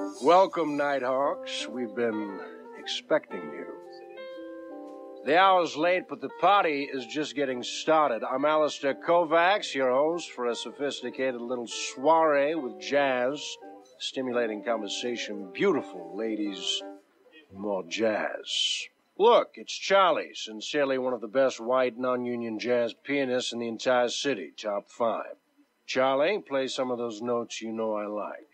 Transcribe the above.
Welcome, Nighthawks. We've been expecting you. The hour's late, but the party is just getting started. I'm Alistair Kovacs, your host for a sophisticated little soiree with jazz, stimulating conversation, beautiful ladies, more jazz. Look, it's Charlie, sincerely one of the best white non-union jazz pianists in the entire city, top 5. Charlie, play some of those notes you know I like.